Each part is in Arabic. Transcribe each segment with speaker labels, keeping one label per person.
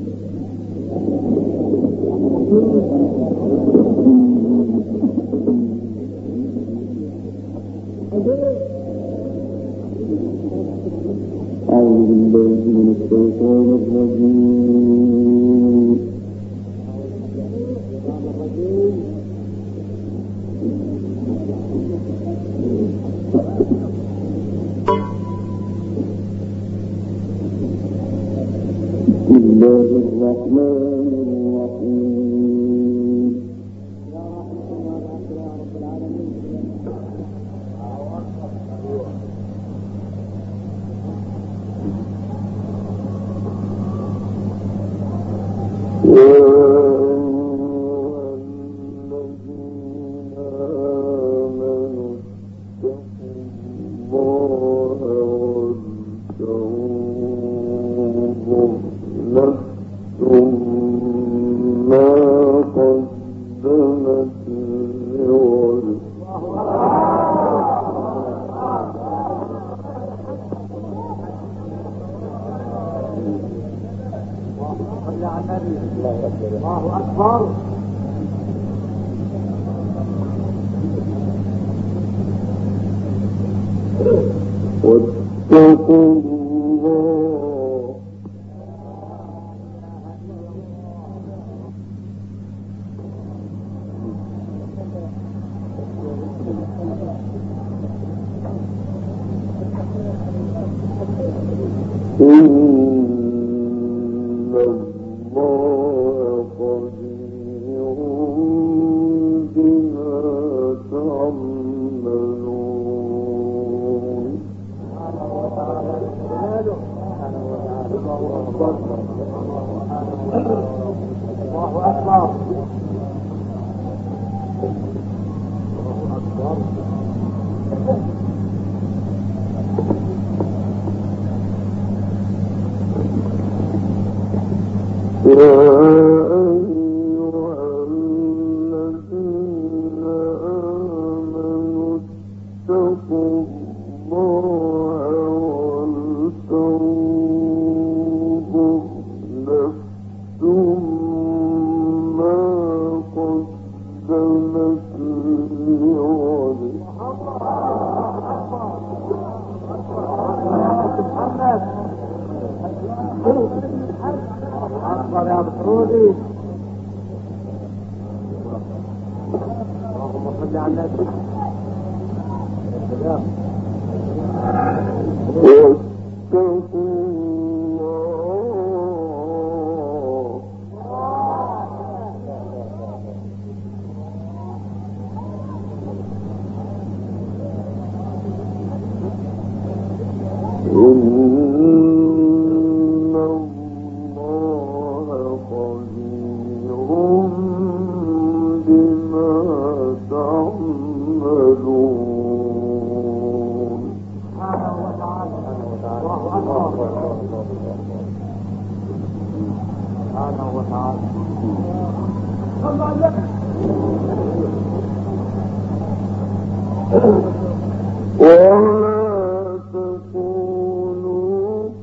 Speaker 1: أعوذ بالله من الشيطان الرجيم. بسم الله الرحمن الرحيم. واتقوا الله إن الله خبير بما تعملون. الله أكبر. يا أيها الذين آمنوا اتقوا الله ولتنظر نفس ما قدمت لغد. أكبر يا بطرودي. اللهم صل على النبي. واتقوا ولا تكونوا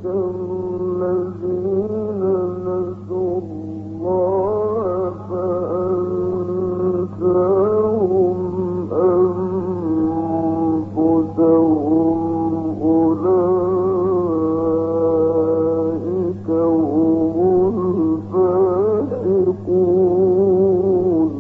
Speaker 1: كالذين نسوا الله فأنساهم أنفسهم أولئك هم الفاسقون.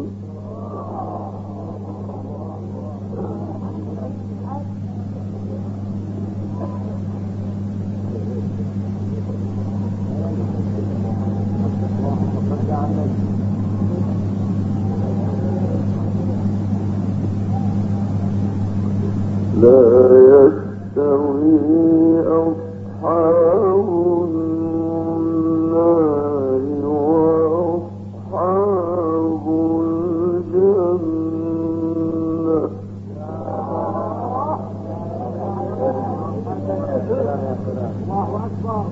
Speaker 1: لا يستوي أصحاب النار وأصحاب الجنة. الله أكبر.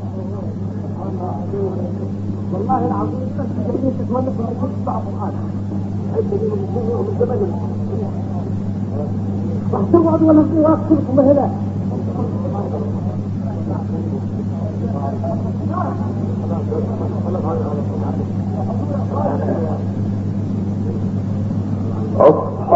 Speaker 1: والله العظيم بس تجربين تتمنى في الرسول بعض الآن عدة من زمن واحتوعد ولا انقواك كلكم هنا.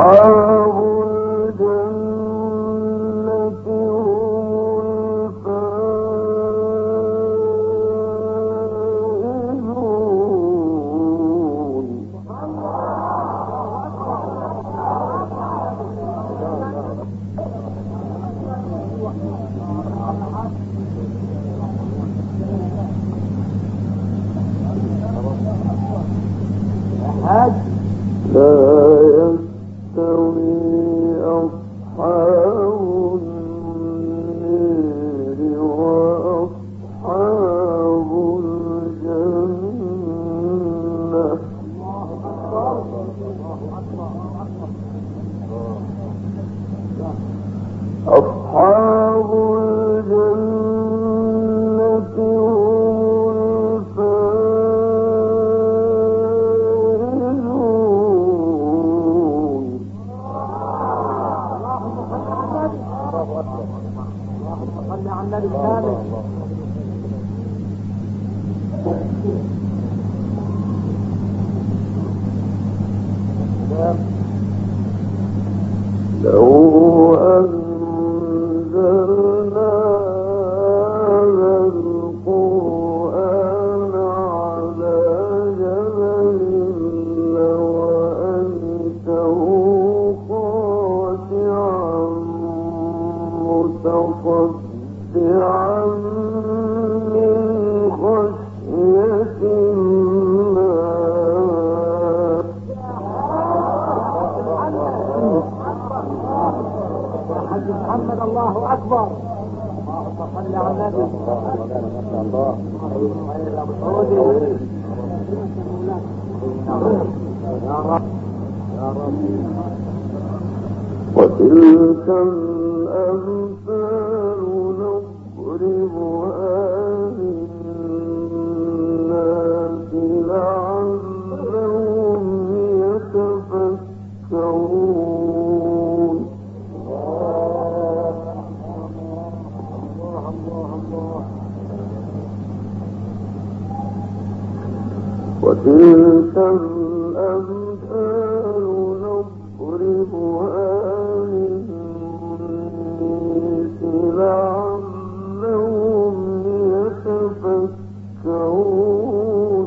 Speaker 2: وتلك الأمثال نضربها للناس لعلهم يتفكرون. وتلك الأمثال نضربها للناس لعلهم يتفكرون.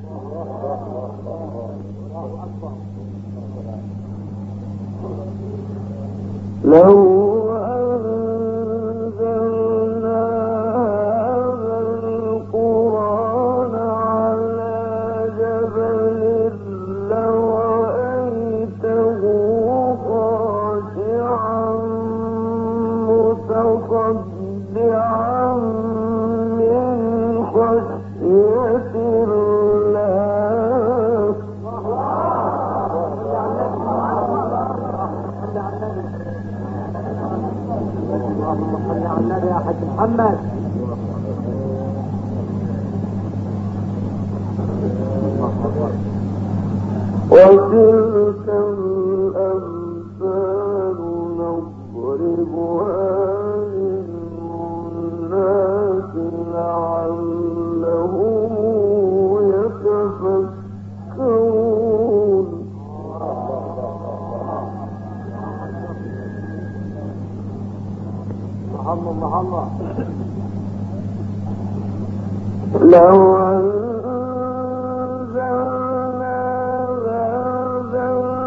Speaker 2: لو أنزلنا هذا القرآن على جبل لرأيته خاشعا متصدعا من خشية الله.
Speaker 1: اللهم صل على النبي يا حاج محمد.
Speaker 2: وتلك الأمثال نضربها للناس لعلهم يتفكرون.
Speaker 1: الله
Speaker 2: لو أنزلنا هذا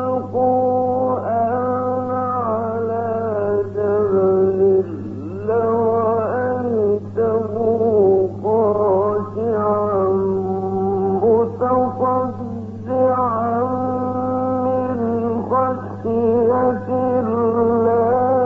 Speaker 2: القرآن على جبل لرأيته خاشعا متصدعا من خشية الله.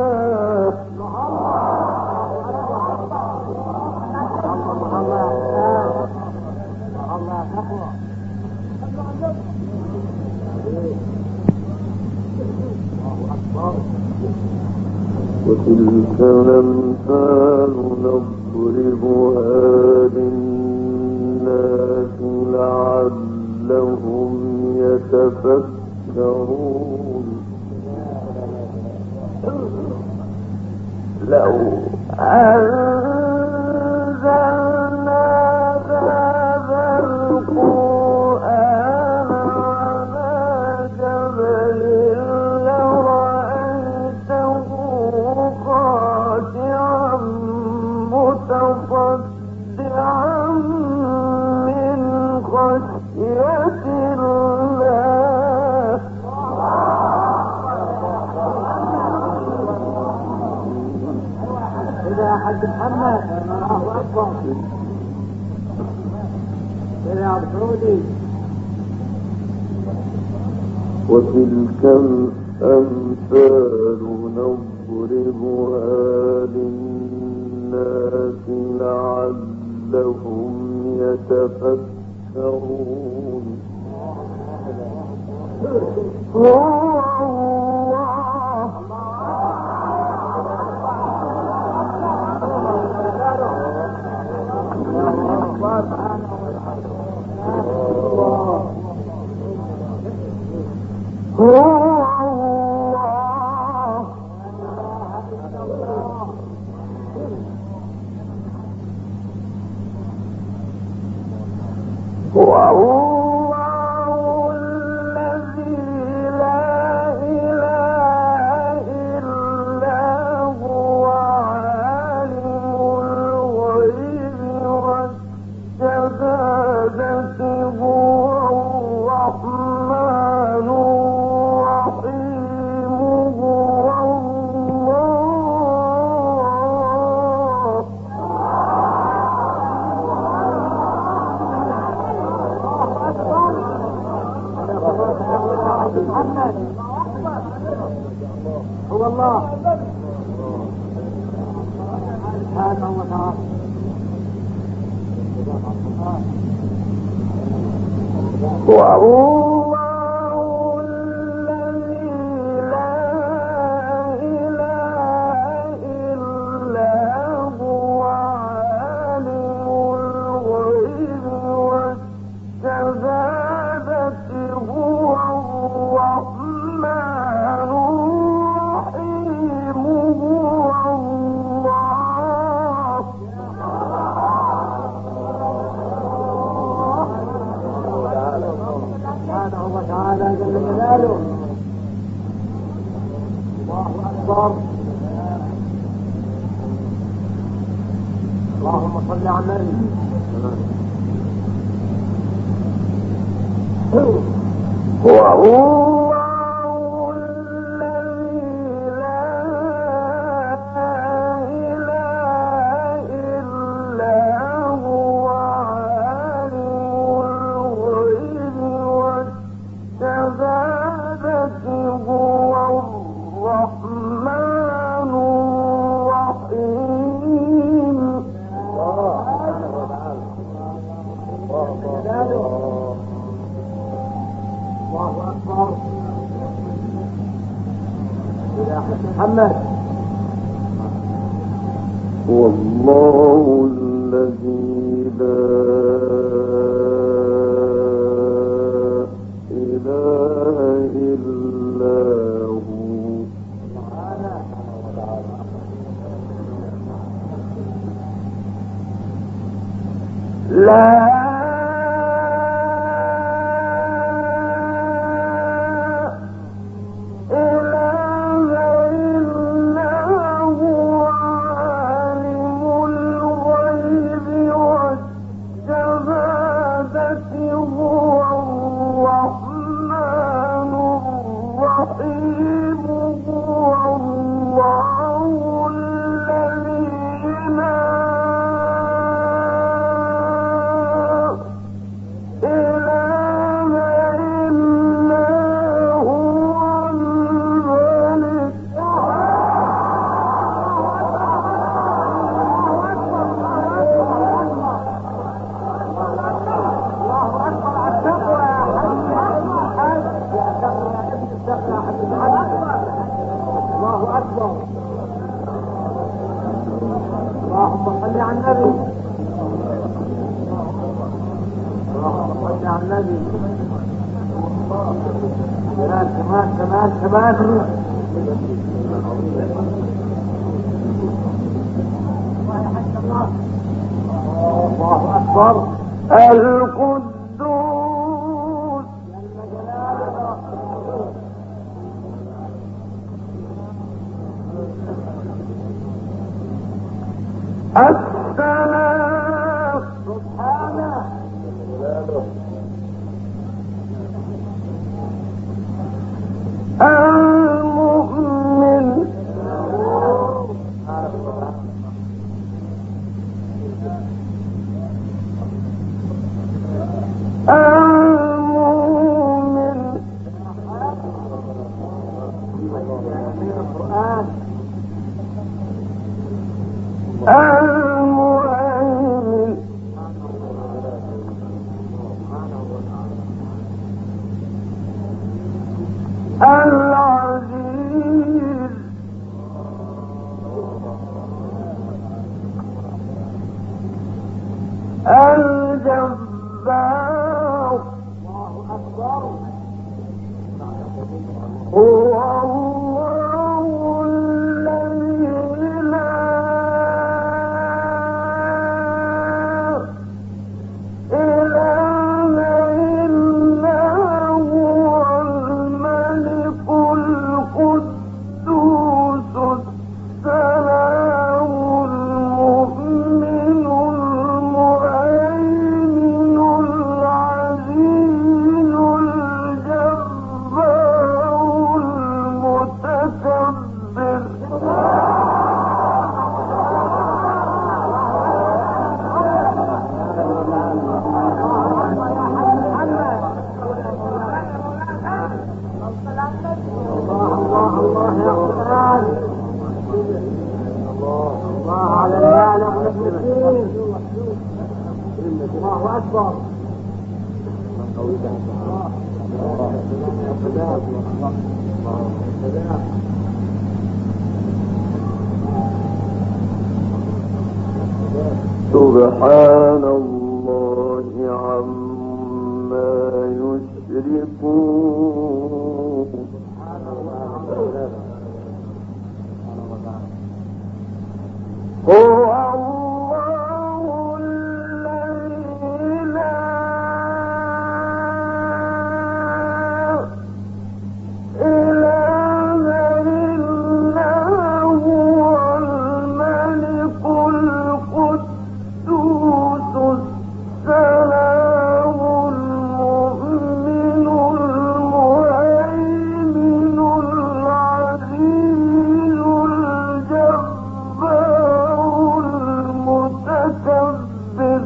Speaker 2: وتلك الأمثال نضربها للناس لعلهم يتفكرون. لو أنزلنا هذا القرآن على جبل لرأيته
Speaker 1: يا سعودي.
Speaker 2: وتلك الأمثال نضربها للناس لعلهم يتفكرون.
Speaker 1: هو الله سبحانه وتعالى.
Speaker 2: والله الذي لا إله إلا هو عالم الغيب والشهادة هو الرحمن الرحيم هو الله.
Speaker 1: سبحانه وتعالى جل جلاله. الله أكبر. اللهم صل على النبي.
Speaker 2: هو الله الذي لا إله إلا هو عالم الغيب والشهادة هو الرحمن الرحيم.
Speaker 1: الله أكبر. يا محمد.
Speaker 2: والله الذي لا إله إلا هو لا
Speaker 1: اللهم صل على النبي. اللهم صل على النبي. كمان كمان كمان كمان. الله أكبر.
Speaker 2: القدوس السلام
Speaker 1: سبحانه.
Speaker 2: المؤمن العزيز الجبار هو الله الذي لا إله إلا هو الملك القدوس السلام المؤمن المهيمن العزيز الجبار المتكبر
Speaker 1: الله أكبر.
Speaker 2: سبحان الله عما يشركون هو الله الذي لا إله إلا هو الملك القدوس السلام المؤمن المهيمن العزيز الجبار المتكبر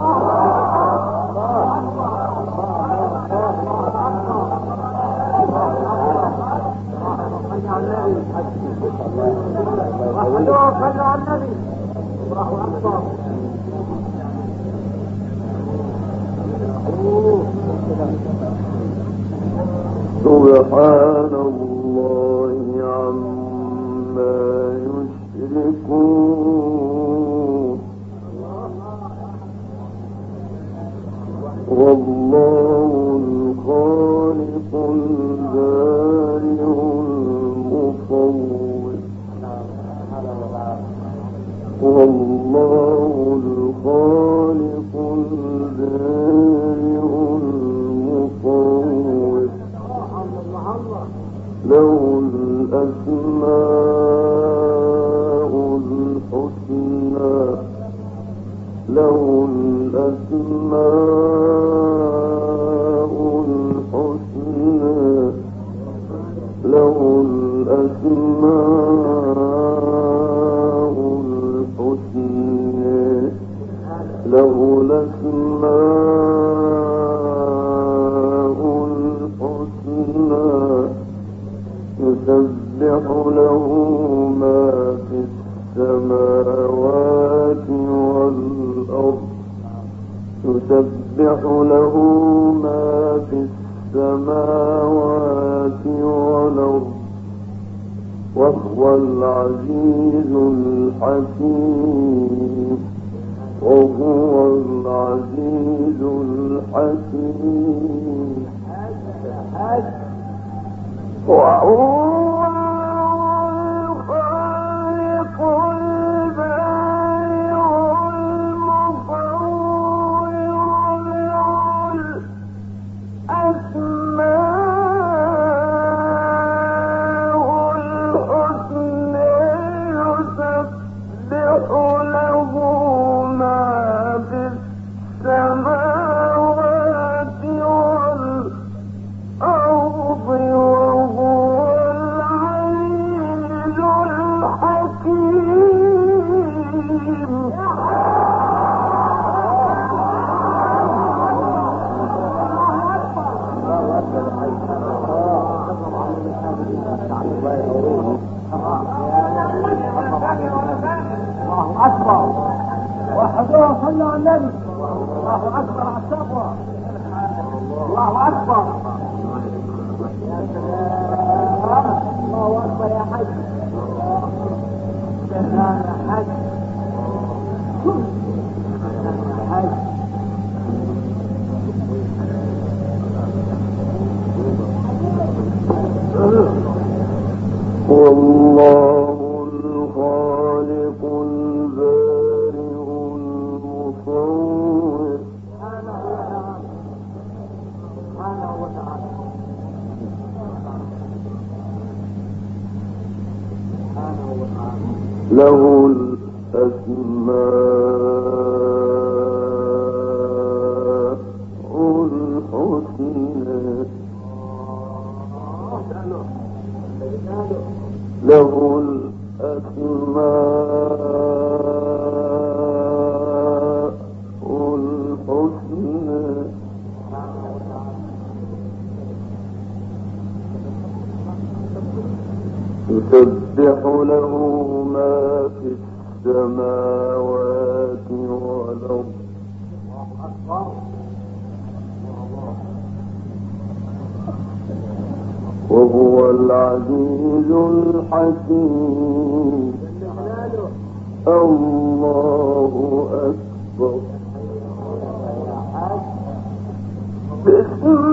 Speaker 2: سبحان الله عما يشركون والله الخالق البارئ المصور والله الخالق البارئ المصور له الأسماء الحسنى له الأسماء الحسنى له الأسماء الحسنى له الأسماء الحسنى يسبح له ما في السماوات والأرض يسبح له ما في السماوات والأرض وهو العزيز الحكيم وهو العزيز الحكيم وهو الخالق البارئ المصور له الأسماء الحسنى يسبح له ما في السماوات والأرض وهو العزيز الحكيم
Speaker 1: الله أكبر. وحضور صلى على النبي. الله أكبر على التقوى. الله أكبر. يا سلام.
Speaker 2: له الأسماء الحسنى له الأسماء الحسنى يسبح له ما في السماوات والأرض وهو العزيز الحكيم الله أكبر بسم